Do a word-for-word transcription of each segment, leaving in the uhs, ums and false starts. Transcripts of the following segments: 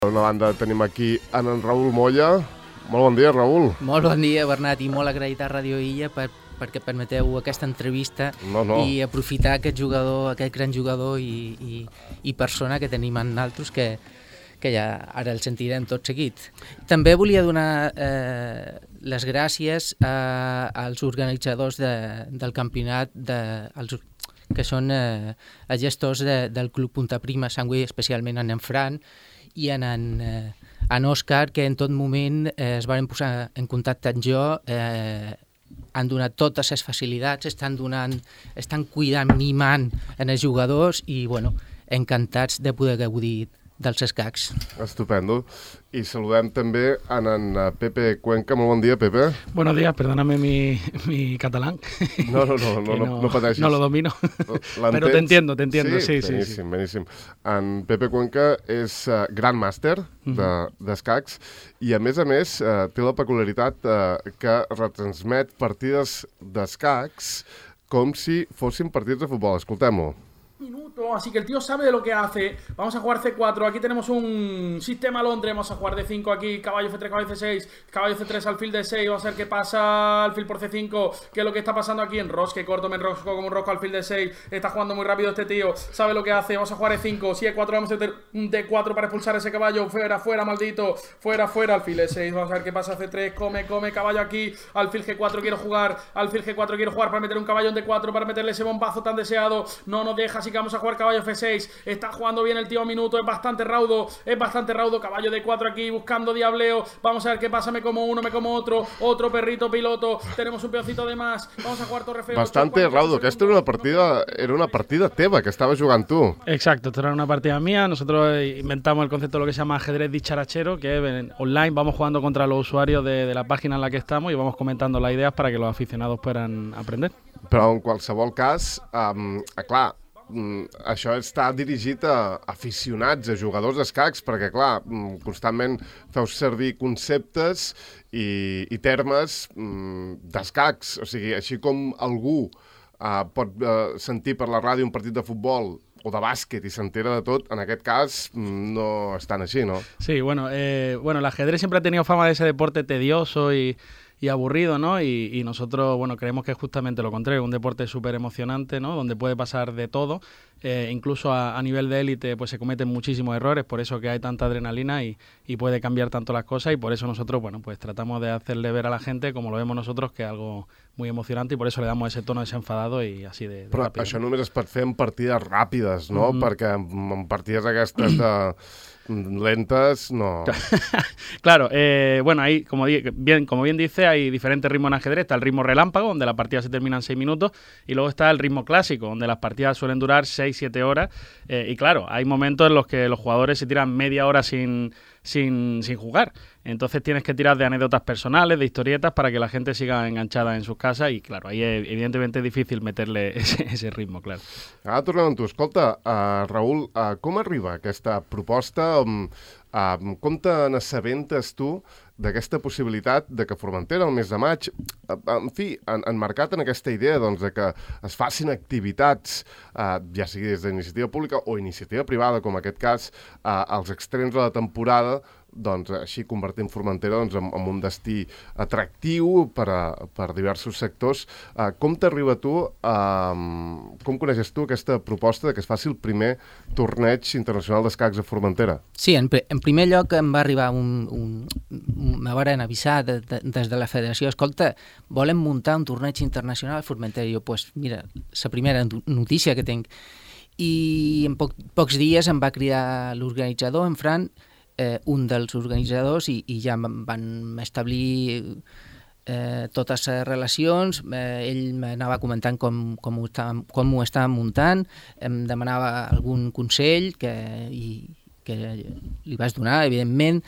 Per una banda tenim aquí en, en Raül Moya. Molt bon dia, Raül. Molt bon dia, Bernat, i molt agraït a Radio Illa per, perquè permeteu aquesta entrevista no, no. i aprofitar aquest jugador, aquest gran jugador i, i, i persona que tenim en altres que, que ja ara el sentirem tot seguit. També volia donar eh, les gràcies a, als organitzadors de, del campionat, de, als, que són eh, els gestors de, del Club Punta Prima Sangüí, especialment en en Fran i en en, eh, en Òscar, que en tot moment eh, es van posar en contacte amb jo, eh, han donat totes les facilitats, estan donant, estan cuidant, mimant en els jugadors i, bueno, encantats de poder gaudir dels escacs. Estupendo. I saludem també en, en Pepe Cuenca. Molt bon dia, Pepe. Buenos días, perdóname mi, mi catalán. No, no, no, no, no, no pateixis. No lo domino, pero te entiendo, te entiendo. Sí, sí, beníssim, sí. beníssim. En Pepe Cuenca és uh, gran màster d'escacs de, i, a més a més, uh, té la peculiaritat uh, que retransmet partides d'escacs com si fossin partits de futbol. Escoltem-ho. Minuto, así que el tío sabe de lo que hace. Vamos a jugar C cuatro, aquí tenemos un sistema Londres, vamos a jugar D cinco aquí, caballo F tres, caballo C seis, caballo C tres, alfil D seis, vamos a ver qué pasa, alfil por C cinco, qué es lo que está pasando aquí, enrosque, corto, me enrosco como un rosco, alfil D seis, está jugando muy rápido este tío, sabe lo que hace, vamos a jugar E cinco, si E cuatro, vamos a meter un D cuatro para expulsar ese caballo, fuera, fuera, maldito, fuera, fuera, alfil E seis, vamos a ver qué pasa, C tres, come, come, caballo aquí, alfil G cuatro, quiero jugar, alfil G cuatro, quiero jugar para meter un caballo en D cuatro, para meterle ese bombazo tan deseado, no nos deja, así que vamos a jugar caballo F seis, está jugando bien el tío a minuto, es bastante raudo, es bastante raudo, caballo D cuatro aquí buscando diableo, vamos a ver qué pasa, me como uno, me como otro, otro perrito piloto, tenemos un peocito de más, vamos a jugar torre F ocho. Bastante raudo, que esto era una partida, era una partida teva, que estabas jugando tú. Exacto, esto era una partida mía, nosotros inventamos el concepto de lo que se llama ajedrez dicharachero, que es online, vamos jugando contra los usuarios de, de la página en la que estamos y vamos comentando las ideas para que los aficionados puedan aprender. Però en qualsevol cas, um, clar, això està dirigit a aficionats, a jugadors d'escacs, perquè, clar, constantment feu servir conceptes i, i termes d'escacs. O sigui, així com algú uh, pot uh, sentir per la ràdio un partit de futbol o de bàsquet i s'entera de tot, en aquest cas no és tan així, ¿no? Sí, bueno, eh, bueno, el ajedrez siempre ha tenido fama de ese deporte tedioso y... y aburrido, ¿no? Y, y nosotros, bueno, creemos que es justamente lo contrario, un deporte súper emocionante, ¿no? Donde puede pasar de todo, eh, incluso a, a nivel de élite pues se cometen muchísimos errores, por eso que hay tanta adrenalina y, y puede cambiar tanto las cosas y por eso nosotros, bueno, pues tratamos de hacerle ver a la gente, como lo vemos nosotros, que es algo muy emocionante y por eso le damos ese tono desenfadado y así de, de Però rápido. Això només es pot fer en partides ràpides, no? Mm-hmm. Perquè en partides aquestes de... lentes, no. Claro, eh, bueno, ahí, como bien, como bien dice, hay diferentes ritmos en ajedrez. Está el ritmo relámpago, donde las partidas se terminan en seis minutos, y luego está el ritmo clásico, donde las partidas suelen durar seis, siete horas. Eh, y claro, hay momentos en los que los jugadores se tiran media hora sin, sin, sin jugar. Entonces tienes que tirar de anécdotas personales, de historietas, para que la gente siga enganchada en sus casas. Y claro, ahí es, evidentemente es difícil meterle ese, ese ritmo, claro. Ara tornem amb tu. Escolta, uh, Raül, uh, com arriba aquesta proposta? Um, uh, com te n'assabentes tu d'aquesta possibilitat de que Formentera, el mes de maig, uh, en fi, han, han marcat en aquesta idea doncs, de que es facin activitats, uh, ja sigui des d'iniciativa pública o iniciativa privada, com en aquest cas, uh, als extrems de la temporada, doncs així convertim Formentera doncs, en, en un destí atractiu per, a, per diversos sectors. Uh, com t'arriba tu, uh, com coneixes tu aquesta proposta de que es faci el primer torneig internacional d'escacs a Formentera? Sí, en, en primer lloc em va arribar un... un, un me van avisar de, de, des de la federació, escolta, volen muntar un torneig internacional a Formentera. I jo, pues, mira, la primera notícia que tinc. I en poc, pocs dies em va cridar l'organitzador, en Fran, eh, un dels organitzadors, i, i ja van establir eh, totes les relacions. Eh, ell m'anava comentant com, com, ho estàvem, com ho estàvem muntant, em demanava algun consell que, i, que li vas donar, evidentment,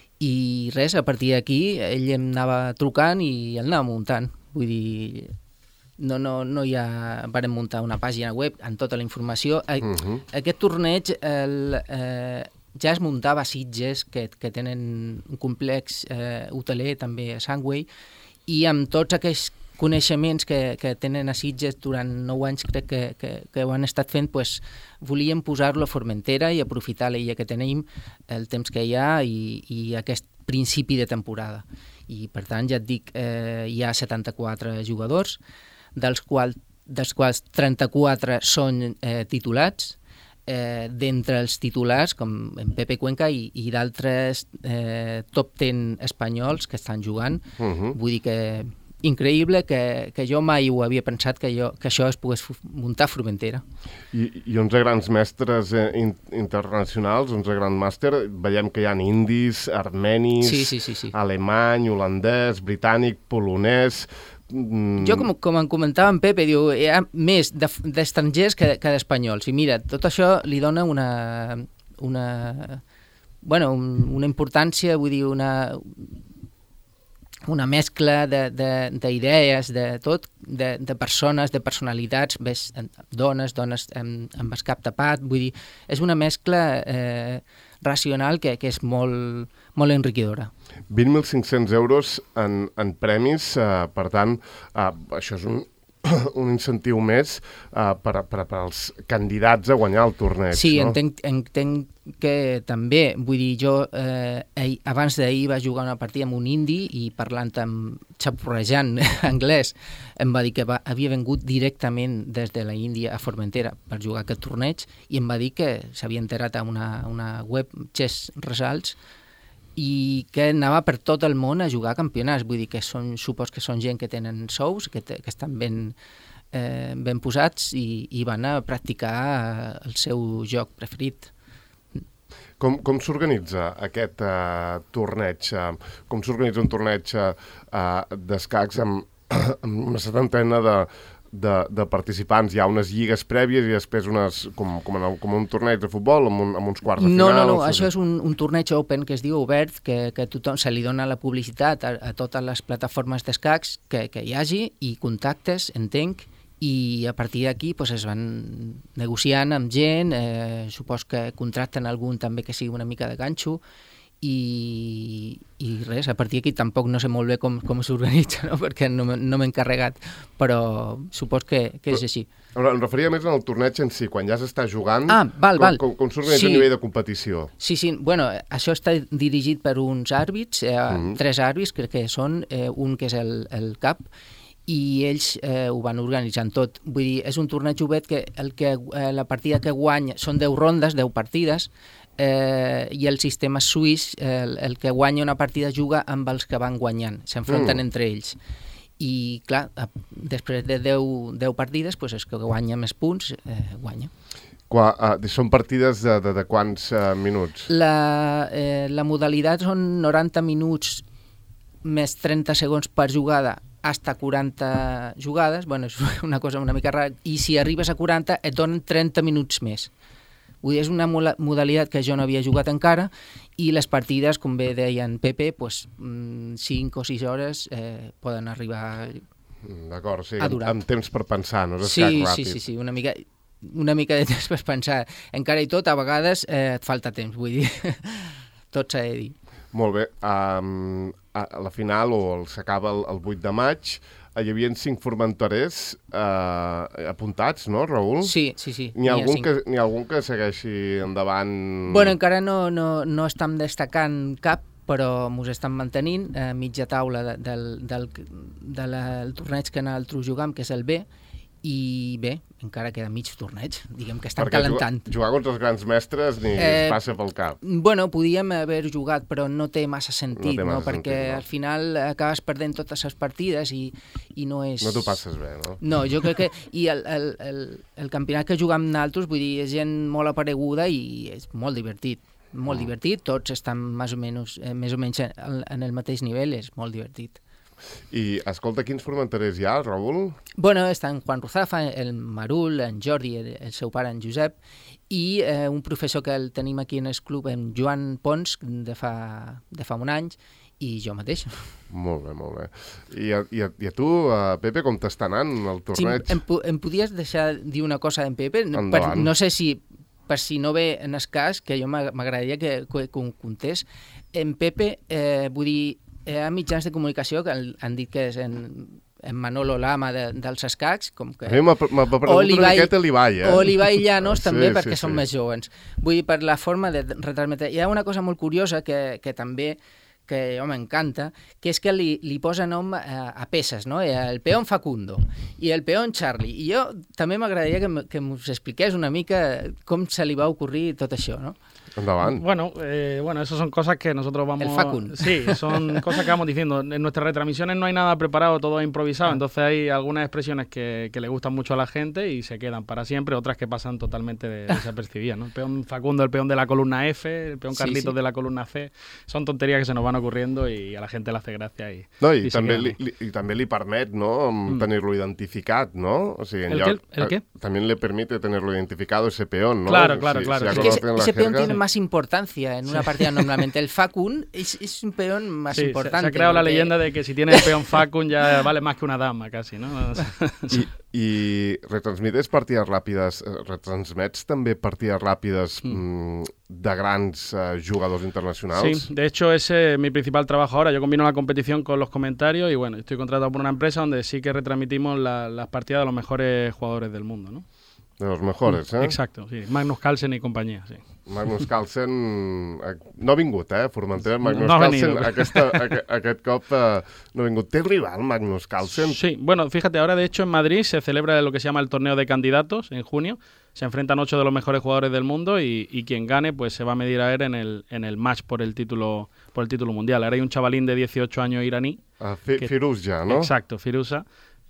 i res, a partir d'aquí ell em anava trucant i el anava muntant. Vull dir, no, no, no hi ha... Vàrem muntar una pàgina web amb tota la informació. Uh-huh. Aquest torneig el, eh, ja es muntava a Sitges, que, que tenen un complex eh, hoteler també a Sangüey, i amb tots aquells coneixements que, que tenen a Sitges durant nou anys, crec que, que, que ho han estat fent, pues, volíem posar-lo a Formentera i aprofitar l'illa que tenim, el temps que hi ha i, i aquest principi de temporada. I, per tant, ja et dic, eh, hi ha setanta-quatre jugadors, dels quals, dels quals trenta-quatre són eh, titulats, eh, d'entre els titulars, com en Pepe Cuenca i, i d'altres eh, top deu espanyols que estan jugant. Uh-huh. Vull dir que increïble, que, que jo mai ho havia pensat que, jo, que això es pogués muntar a Formentera. I, i onze grans mestres eh, in, internacionals, onze gran màster, veiem que hi ha indis, armenis, sí, sí, sí, sí. alemany, holandès, britànic, polonès... Jo, com, com em comentava en Pepe, diu, hi ha més d'estrangers que, que d'espanyols. I mira, tot això li dona una, una, bueno, un, una importància, vull dir, una, una mescla d'idees, de, de, de tot, de, de persones, de personalitats, ves, dones, dones amb, amb el cap tapat, vull dir, és una mescla eh, racional que, que és molt, molt enriquidora. vint mil cinc-cents euros en, en premis, eh, per tant, eh, això és un, un incentiu més eh, per, per, per als candidats a guanyar el torneig. Sí, no? entenc, entenc que també, vull dir, jo eh, ahir, abans d'ahir va jugar una partida amb un indi i parlant amb, xapurrejant anglès, em va dir que va, havia vengut directament des de la Índia a Formentera per jugar aquest torneig i em va dir que s'havia enterat a una, una web, Chess Results, i que anava per tot el món a jugar a campionats. Vull dir que són, supos que són gent que tenen sous, que, te, que estan ben, eh, ben posats i, i van a practicar el seu joc preferit. Com, com s'organitza aquest uh, torneig? Uh, com s'organitza un torneig uh, d'escacs amb, amb una setantena de, de, de participants? Hi ha unes lligues prèvies i després unes, com, com, en el, com un torneig de futbol, amb, un, amb uns quarts de no, final? No, no, això és un, un torneig open que es diu obert, que, que tothom se li dona la publicitat a, a totes les plataformes d'escacs que, que hi hagi i contactes, entenc, i a partir d'aquí pues, es van negociant amb gent, eh, supos que contracten algun també que sigui una mica de ganxo, i, i res, a partir d'aquí tampoc no sé molt bé com, com s'organitza, no? Perquè no, no m'he encarregat, però supos que, que és així. Però em referia més al torneig en si, quan ja s'està jugant, ah, val, com, val. com, com s'organitza sí. a nivell de competició? Sí, sí, bueno, això està dirigit per uns àrbits, eh, mm-hmm. tres àrbits, crec que són, eh, un que és el, el cap, i ells eh, ho van organitzant tot. Vull dir, és un torneig obert que, el que eh, la partida que guanya són deu rondes, deu partides, eh, i el sistema suís, eh, el, el que guanya una partida juga amb els que van guanyant, s'enfronten mm. entre ells. I, clar, a, després de deu partides, pues, el que guanya més punts, eh, guanya. Qua, uh, són partides de, de, de quants uh, minuts? La, eh, la modalitat són noranta minuts més trenta segons per jugada, hasta quaranta jugades, bueno, és una cosa una mica rara, i si arribes a quaranta et donen trenta minuts més. Vull dir, és una modalitat que jo no havia jugat encara i les partides, com bé deia en Pepe, pues, cinc o sis hores eh, poden arribar D'acord, sí, a durar. Amb, amb temps per pensar, no és sí, escac ràpid. Sí, sí, sí, una mica, una mica de temps per pensar. Encara i tot, a vegades eh, et falta temps, vull dir, tot s'ha de dir. Molt bé, um, a la final, o s'acaba el, el vuit de maig, hi havia cinc formenterers eh, apuntats, no, Raül? Sí, sí, sí. N'hi ha, algun que, n'hi ha algun que segueixi endavant? Bueno, encara no, no, no estem destacant cap, però mos estan mantenint a mitja taula de, del, del, del, del torneig que nosaltres jugam, que és el B, i bé, encara queda mig torneig, diguem que estan Perquè calentant. Jugar, jugar contra els grans mestres ni eh, es passa pel cap. Bueno, podíem haver jugat, però no té massa sentit, no? Té massa no? Perquè sentit, no? al final acabes perdent totes les partides i, i no és... No t'ho passes bé, no? No, jo crec que... I el, el, el, el campionat que juguem nosaltres, vull dir, és gent molt apareguda i és molt divertit. Molt mm. divertit, tots estan més o menys, eh, més o menys en, en el mateix nivell, és molt divertit. I, escolta, quins formenterers hi ha, Raül? Bueno, estan Juan Ruzafa, el Marul, en Jordi, el, el seu pare, en Josep, i eh, un professor que el tenim aquí en el club, en Joan Pons, de fa, de fa un any, i jo mateix. Molt bé, molt bé. I a, i a, i a tu, uh, Pepe, com t'està anant el torneig? Sí, em, em podies deixar dir una cosa en Pepe? Per, no sé si, per si no ve en el cas, que jo m'agradaria que, que, que ho contés. En Pepe, eh, vull dir, hi ha mitjans de comunicació que han dit que és en, en Manolo Lama de, dels escacs, com que... A mi m'ha preguntat una miqueta l'Ibai, eh? O l'Ibai Llanos, sí, també, sí, perquè sí. són més joves. Vull dir, per la forma de retransmetre. Hi ha una cosa molt curiosa que, que també que home, m'encanta, que és que li, li posa nom a, a peces, no? El peón Facundo i el peón Charlie. I jo també m'agradaria que, que us expliqués una mica com se li va ocorrir tot això, no? Endavant. Bueno, eh, bueno, eso son cosas que nosotros vamos... El Facun. Sí, son cosas que vamos diciendo. En nuestras retransmisiones no hay nada preparado, todo es improvisado, ah. entonces hay algunas expresiones que, que le gustan mucho a la gente y se quedan para siempre, otras que pasan totalmente de, desapercibidas, ¿no? El peón Facundo, el peón de la columna F, el peón Carlitos sí, sí. de la columna C, son tonterías que se nos van ocurriendo y a la gente le hace gracia i, no, i, i també li, li, i també li permet, no?, mm. tenir-lo identificat, ¿no? O sigui, en ¿El, lloc, qué? ¿El qué? También le permite tenerlo identificado ese peón, ¿no? Claro, claro, si, claro. Si es que ese, ese peón tiene más importancia en una sí. partida normalmente. El Facun es, es un peón más sí, importante. Se, se ha creado la leyenda de que si tiene el peón Facun ya vale más que una dama, casi, ¿no? I, i retransmites partides ràpides, retransmets també partides ràpides mm. de grans uh, jugadors internacionals? Sí, de hecho ese es mi principal trabajo ahora. Yo combino la competición con los comentarios y bueno, estoy contratado por una empresa donde sí que retransmitimos la, las partidas de los mejores jugadores del mundo, ¿no? De los mejores, eh? Exacto, sí. Magnus Carlsen y compañía, sí. Magnus Carlsen no ha vingut, eh? Formentera, Magnus no Carlsen aquesta, aquest, aquest cop uh, no ha vingut. ¿Té rival Magnus Carlsen? Sí, bueno, fíjate, ahora de hecho en Madrid se celebra lo que se llama el torneo de candidatos en junio. Se enfrentan ocho de los mejores jugadores del mundo y, y quien gane pues se va a medir a él en el, en el match por el título por el título mundial. Ahora hay un chavalín de dieciocho años iraní. Uh, que, Firuza, ¿no? Exacto, Firuza.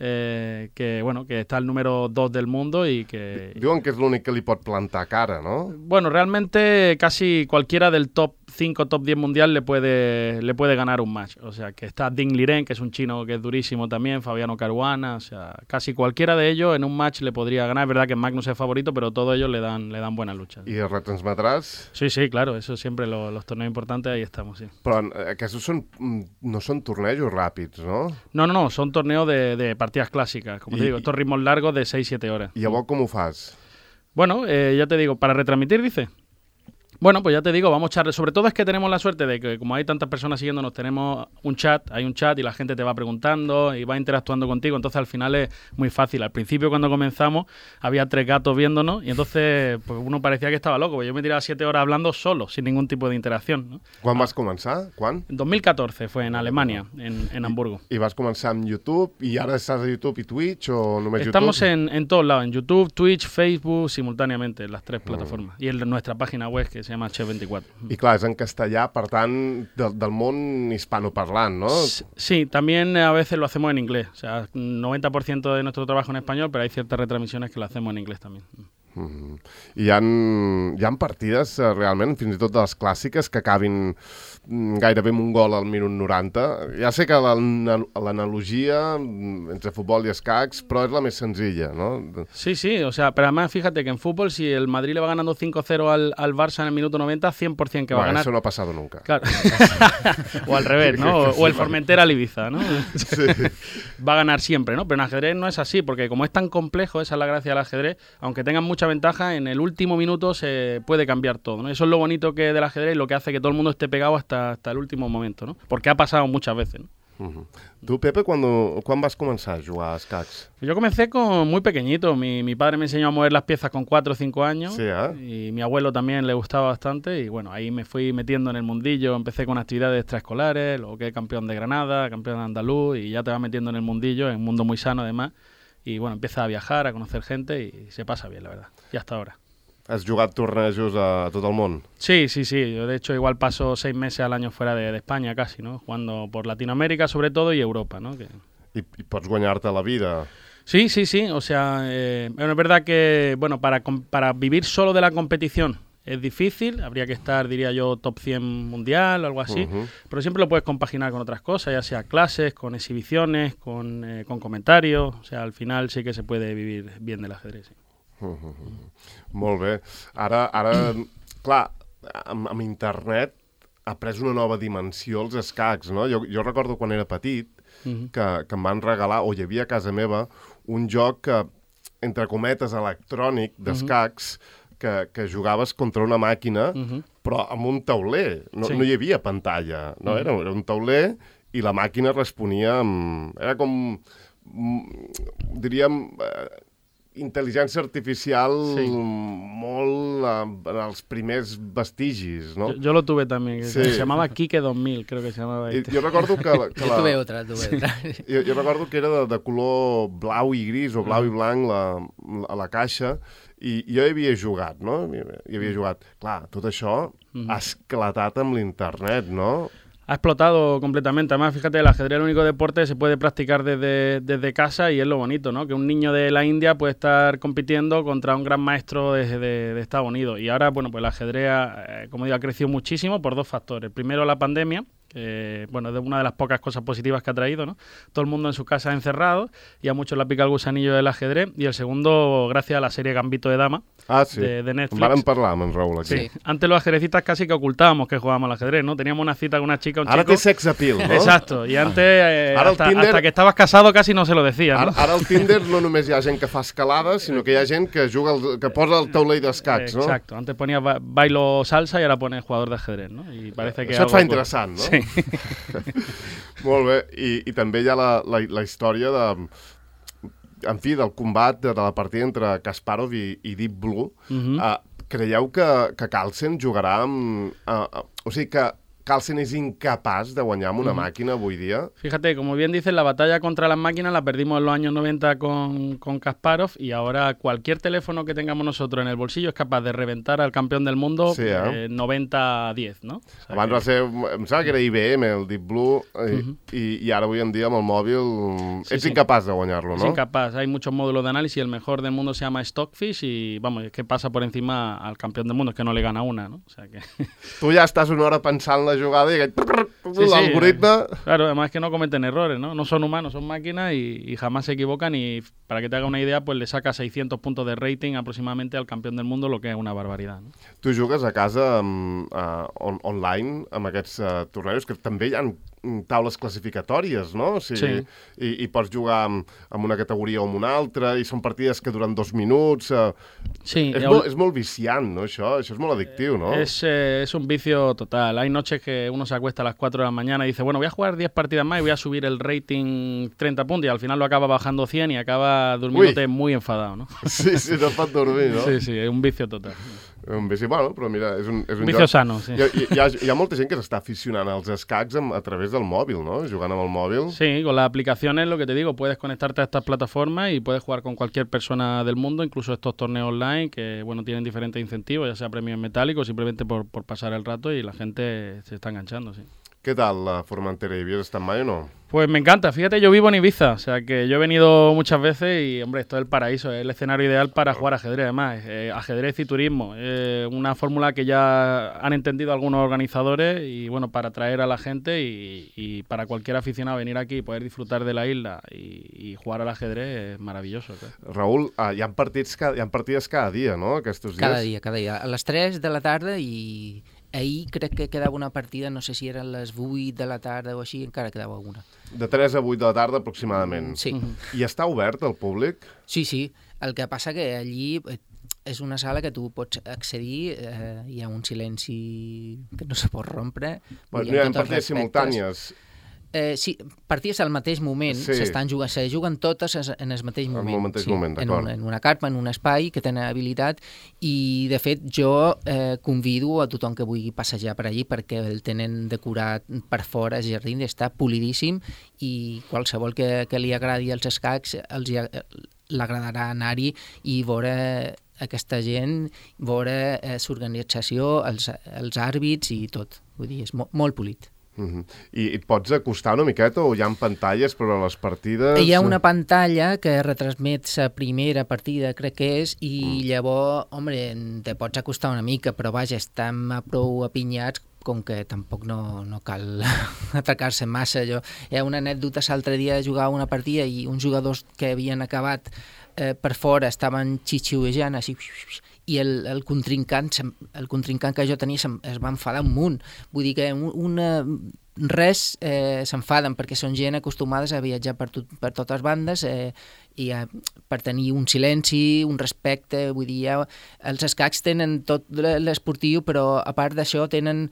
Eh, que bueno, que está el número dos del mundo y que... Diuen que és l'únic que li pot plantar cara, ¿no? Bueno, realmente casi cualquiera del top cinco, top diez mundial le puede, le puede ganar un match. O sea, que está Ding Liren, que es un chino que es durísimo también, Fabiano Caruana, o sea, casi cualquiera de ellos en un match le podría ganar. Es verdad que Magnus es favorito, pero todos ellos le dan, le dan buena lucha. ¿Y retransmetràs? Sí, sí, claro, eso siempre lo, los torneos importantes, ahí estamos, sí. Però aquests són, no són tornejos ràpids, no? No, no, no, son torneos de, de partidas clásicas, como y, te digo, estos ritmos largos de seis siete horas. ¿Y a vos cómo fas? Bueno, eh, ya te digo, para retransmitir, dice. Bueno, pues ya te digo, vamos a echarle. Sobre todo es que tenemos la suerte de que como hay tantas personas siguiéndonos, tenemos un chat, hay un chat y la gente te va preguntando y va interactuando contigo, entonces al final es muy fácil. Al principio cuando comenzamos había tres gatos viéndonos y entonces pues uno parecía que estaba loco, porque yo me tiraba siete horas hablando solo, sin ningún tipo de interacción, ¿no? ¿Quan vas començar? Quan? En dos mil catorce fue en Alemania, en, en Hamburgo. ¿Y vas començar amb YouTube y ahora estás en YouTube y Twitch o només Estamos YouTube? en, en todos lados, en YouTube, Twitch, Facebook, simultáneamente, en las tres plataformas. Mm. Y en nuestra página web que se llama Chef veinticuatro. I clar, és en castellà, per tant, del, del món hispanoparlant, ¿no? Sí, también a veces lo hacemos en inglés. O sea, noventa por ciento de nuestro trabajo en español, pero hay ciertas retransmisiones que lo hacemos en inglés también. Mm-hmm. I hi ha, hi ha partides, eh, realment, fins i tot de les clàssiques, que acabin gairebé amb un gol al minut noranta. Ja sé que l'analogia entre futbol y escacs, però és la més senzilla, ¿no? Sí, sí, o sea, pero además fíjate que en fútbol, si el Madrid le va ganando cinco cero al, al Barça en el minuto noventa, cien por ciento que va bueno, a ganar. Eso no ha pasado nunca. Claro. O al revés, ¿no? O, o el Formentera al Ibiza, ¿no? Sí. Va a ganar siempre, ¿no? Pero en ajedrez no es así, porque como es tan complejo, esa es la gracia del ajedrez, aunque tengan mucha ventaja, en el último minuto se puede cambiar todo, ¿no? Eso es lo bonito que del ajedrez y lo que hace que todo el mundo esté pegado hasta, hasta el último momento, ¿no? Porque ha pasado muchas veces, ¿no? Uh-huh. Tu, Pepe, cuando, ¿cuándo vas a comenzar a jugar a escacs? Yo comencé con muy pequeñito. Mi, mi padre me enseñó a mover las piezas con cuatro o cinco años. Sí, ¿eh? Y mi abuelo también le gustaba bastante. Y bueno, ahí me fui metiendo en el mundillo. Empecé con actividades extraescolares, luego quedé campeón de Granada, campeón de andaluz. Y ya te vas metiendo en el mundillo, en un mundo muy sano además. Y bueno, empiezas a viajar, a conocer gente y se pasa bien, la verdad. Y hasta ahora. ¿Has jugado tornejos a todo el mundo? Sí, sí, sí. Yo de hecho igual paso seis meses al año fuera de, de España casi, ¿no? Jugando por Latinoamérica sobre todo y Europa, ¿no? Que... I, i pots guanyar-te la vida. Sí, sí, sí. O sea, eh, bueno, es verdad que, bueno, para, para vivir solo de la competición es difícil. Habría que estar, diría yo, top cien mundial o algo así. Uh-huh. Pero siempre lo puedes compaginar con otras cosas, ya sea clases, con exhibiciones, con, eh, con comentarios. O sea, al final sí que se puede vivir bien del ajedrez, sí. Uh -huh. Molt bé. Ara, ara clar, amb, amb internet ha pres una nova dimensió els escacs, no? Jo, jo recordo quan era petit uh -huh. que, que em van regalar, o hi havia a casa meva, un joc que, entre cometes, electrònic d'escacs, uh -huh. que, que jugaves contra una màquina, uh -huh. però amb un tauler. No, sí. no hi havia pantalla, no? Uh -huh. era, era un tauler i la màquina responia amb... Era com... diríem, intel·ligència artificial sí. molt en els primers vestigis, ¿no? Yo, yo lo tuve también, sí. se llamaba Kike dos mil, creo que se llamaba este. Jo recordo que... La, que jo la... tuve otra, tuve sí. otra. Jo, jo recordo que era de, de color blau i gris o blau i blanc la, a la caixa i jo hi havia jugat, no? Hi havia jugat. Clar, tot això ha esclatat amb l'internet, no? Ha explotado completamente. Además, fíjate, el ajedrez es el único deporte que se puede practicar desde, desde casa y es lo bonito, ¿no? Que un niño de la India puede estar compitiendo contra un gran maestro de, de, de Estados Unidos. Y ahora, bueno, pues el ajedrez, eh, como digo, ha crecido muchísimo por dos factores. Primero, la pandemia, que, bueno, es una de las pocas cosas positivas que ha traído, ¿no? Todo el mundo en su casa encerrado y a muchos le ha picado el gusanillo del ajedrez. Y el segundo, gracias a la serie Gambito de Dama, ah, sí. de, de Netflix. Varen parlar amb en Raúl aquí. Sí. Antes los ajedrecistas casi que ocultábamos que jugábamos al ajedrez, ¿no? Teníamos una cita con una chica, un Ara chico... té sex appeal, no? Exacto. Y antes, eh, hasta, Tinder... hasta que estabas casado casi no se lo decías, ¿no? Ara, ara al Tinder no només hi ha gent que fa escalada, sinó que hi ha gent que juga el, que posa el taulell d'escacs, no? Exacto. Antes ponías ba bailo salsa y ahora pones jugador de ajedrez, ¿no? Y parece que això et fa algo... interessant, no? Sí. Molt bé. I, i també hi ha la, la, la història de... En fi, del combat de, de la partida entre Kasparov i, i Deep Blue. Uh-huh. uh, creieu que, que Carlsen jugarà amb... Uh, uh, o sigui que Carlsen es incapaz de guanyar amb una uh-huh. màquina avui dia. Fíjate, como bien dices, la batalla contra las máquinas la perdimos en los años noventa con, con Kasparov y ahora cualquier teléfono que tengamos nosotros en el bolsillo es capaz de reventar al campeón del mundo sí, eh? eh, noventa a diez, ¿no? O sea Abans que... va ser, em sembla que era I B M, el Deep Blue, i, uh-huh. i, i ara avui en dia amb el mòbil sí, ets sí. incapaç de guanyar-lo, ¿no? Es incapaz, hay muchos módulos de análisis, el mejor del mundo se llama Stockfish y vamos, es que pasa por encima al campeón del mundo, es que no le gana una, ¿no? O sea que... Tu ja estàs una hora pensant la jugada i sí, l'algoritme... Sí, claro, además es que no cometen errores, ¿no? No son humanos, son máquinas y, y jamás se equivocan y para que te haga una idea, pues le saca seiscientos puntos de rating aproximadamente al campeón del mundo, lo que es una barbaridad, ¿no? Tu jugues a casa um, uh, on online amb aquests uh, tornejos que també hi ha taules classificatòries, no? O sigui, sí. I, i pots jugar amb, amb una categoria o amb una altra i són partides que duren dos minuts. Uh, sí. És, molt, és molt viciant, no? Això, això és molt addictiu, ¿no? Es, eh, es un vicio total. Hay noches que uno se acuesta a las cuatro de la mañana y dice, bueno, voy a jugar diez partidas más y voy a subir el rating treinta puntos y al final lo acaba bajando cien y acaba durmiéndote Ui. muy enfadado, ¿no? Sí, sí, no pot dormir, no? Sí, sí, es un vicio total. Un vici, bueno, però mira, és un, és un vicio joc... sano, sí. Hi ha, hi, ha, hi ha molta gent que s'està aficionant als escacs amb, a través del mòbil, ¿no? Jugant amb el mòbil. Sí, con las aplicaciones, lo que te digo, puedes conectarte a estas plataformas y puedes jugar con cualquier persona del mundo, incluso estos torneos online que, bueno, tienen diferentes incentivos, ya sea premios metálicos, simplemente por, por pasar el rato y la gente se está enganchando, sí. ¿Qué tal la Formentera? ¿Y havies estat mai o no? Pues me encanta, fíjate, yo vivo en Ibiza, o sea que yo he venido muchas veces y, hombre, esto es el paraíso, es el escenario ideal para jugar ajedrez, además, eh, ajedrez y turismo, eh, una fórmula que ya han entendido algunos organizadores y, bueno, para atraer a la gente y, y para cualquier aficionado venir aquí y poder disfrutar de la isla y, y jugar al ajedrez es maravilloso. Claro. Raúl, ah, hi ha partits, hi ha partides cada dia, no?, aquests dies? Cada dia, cada dia, a les tres de la tarda i... Ahir crec que quedava una partida, no sé si eren les vuit de la tarda o així, encara quedava alguna. De tres a vuit de la tarda aproximadament. Sí. I està obert al públic? Sí, sí. El que passa que allí és una sala que tu pots accedir, eh, hi ha un silenci que no se pot rompre. Bueno, no hi ha partides simultànies. Eh, sí, partides al mateix moment, sí. s'estan jugant, se juguen totes en el mateix moment. En el mateix sí, moment, d'acord. En, en una carpa, en un espai que tenen habilitat i, de fet, jo eh, convido a tothom que vulgui passejar per allí perquè el tenen decorat per fora, el jardí està polidíssim i qualsevol que, que li agradi els escacs els l'agradarà anar-hi i veure aquesta gent, veure eh, l'organització, els, els àrbits i tot. Vull dir, és mo molt polit. Uh-huh. I et pots acostar una miqueta o hi ha pantalles per a les partides? Hi ha una pantalla que retransmet la primera partida, crec que és, i mm. llavors, home, te pots acostar una mica, però vaja, estem prou apinyats com que tampoc no, no cal atracar-se massa. Jo, hi ha una anècdota, l'altre dia jugava una partida i uns jugadors que havien acabat eh, per fora estaven xixiuejant així, i el, el, contrincant, el contrincant que jo tenia es va enfadar un munt. Vull dir que una, res, eh, s'enfaden perquè són gent acostumades a viatjar per, tot, per totes bandes eh, i a, per tenir un silenci, un respecte, vull dir, ja, els escacs tenen tot l'esportiu, però a part d'això tenen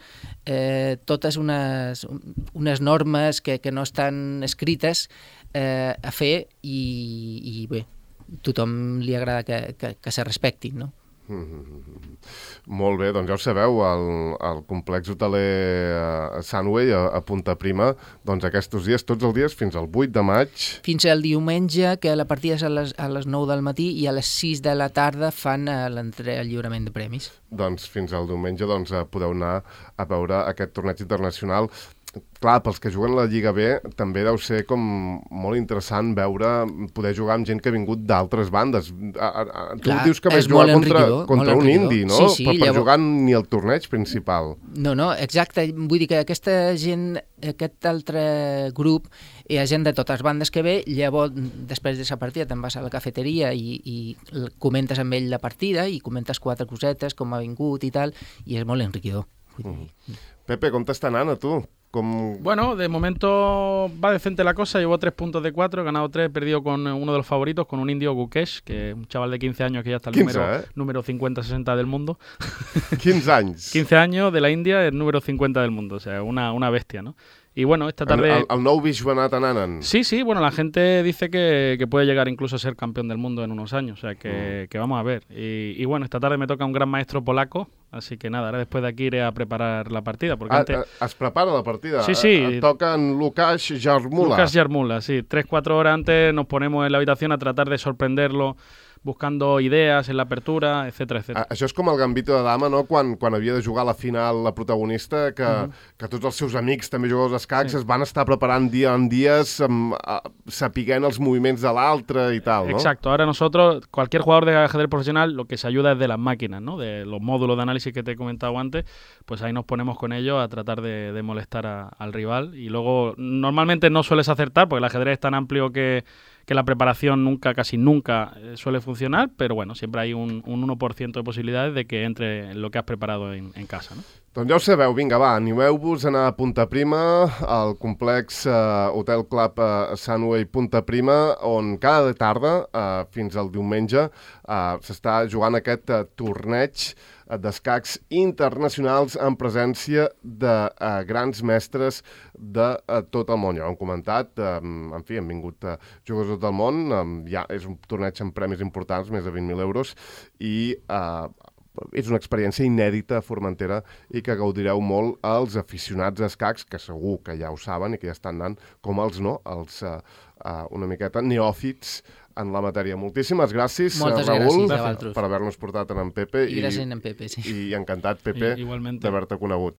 eh, totes unes, unes normes que, que no estan escrites eh, a fer i, i bé, tothom li agrada que, que, que se respectin, no? Mm-hmm. Molt bé, doncs ja ho sabeu, el, el complex hoteler uh, Sunway a, a Punta Prima, doncs aquests dies, tots els dies, fins al vuit de maig. Fins al diumenge, que la partida és a les, a les nou del matí i a les sis de la tarda fan uh, l'entrega al lliurament de premis. Doncs fins al diumenge doncs, uh, podeu anar a veure aquest torneig internacional. Clar, pels que juguen a la Lliga B també deu ser com molt interessant veure, poder jugar amb gent que ha vingut d'altres bandes. A, a, a, tu Clar, dius que vas jugar contra, contra un indi, no? Sí, sí, per, per llavors... jugar ni el torneig principal. No, no, exacte. Vull dir que aquesta gent, aquest altre grup, hi ha gent de totes bandes que ve, llavors després de la partida te'n vas a la cafeteria i, i comentes amb ell la partida i comentes quatre cosetes, com ha vingut i tal, i és molt enriquidor. Mm. Pepe, com t'està anant a tu? Como... Bueno, de momento va decente la cosa, llevo tres puntos de cuatro, he ganado tres, he perdido con uno de los favoritos, con un indio Gukesh, que es un chaval de quince años que ya está el quince, número, eh? número cincuenta sesenta del mundo. quince años. quince años de la India, el número cincuenta del mundo, o sea, una, una bestia, ¿no? Y bueno, esta tarde... El, el nou Vishwanath Anand. Sí, sí, bueno, la gente dice que, que puede llegar incluso a ser campeón del mundo en unos años, o sea, que, mm. que vamos a ver. Y, y bueno, esta tarde me toca un gran maestro polaco, así que nada, ahora después de aquí iré a preparar la partida. Porque ah, antes... Es prepara la partida? Sí, sí. Eh, tocan Lukáš Jarmula. Lukáš Jarmula, sí. Tres, cuatro horas antes nos ponemos en la habitación a tratar de sorprenderlo, buscando idees en l'apertura, etcètera, etcètera. Això és com el Gambito de Dama, no? Quan, quan havia de jugar a la final la protagonista, que, uh -huh. que tots els seus amics, també jugadors d'escacs, sí. es van estar preparant dia en dies, um, uh, sapiguent els moviments de l'altre i tal, ¿no? Exacto. Ahora nosotros, cualquier jugador de ajedrez profesional, lo que se ayuda es de las máquinas, ¿no? De los módulos de análisis que te he comentado antes, pues ahí nos ponemos con ellos a tratar de, de molestar a, al rival. Y luego, normalmente no sueles acertar, porque el ajedrez es tan amplio que que la preparación nunca, casi nunca eh, suele funcionar, pero bueno, siempre hay un, un uno por ciento de posibilidades de que entre en lo que has preparado en, en casa, ¿no? Doncs ja ho sabeu, vinga, va, animeu-vos a anar a Punta Prima, al complex uh, Hotel Club uh, Sunway Punta Prima, on cada tarda, uh, fins al diumenge, uh, s'està jugant aquest uh, torneig d'escacs internacionals en presència de uh, grans mestres de uh, tot el món. Ja ho hem comentat, um, en fi, han vingut uh, jugadors de tot el món, um, ja és un torneig amb premis importants, més de vint mil euros, i uh, és una experiència inèdita a Formentera i que gaudireu molt els aficionats d'escacs, que segur que ja ho saben i que ja estan anant, com els no, els uh, uh, una miqueta neòfits en la matèria. Moltíssimes gràcies, Moltes Raül, gràcies per haver-nos portat en en Pepe. I gràcies en Pepe, sí. I encantat, Pepe, I, d'haver-te conegut.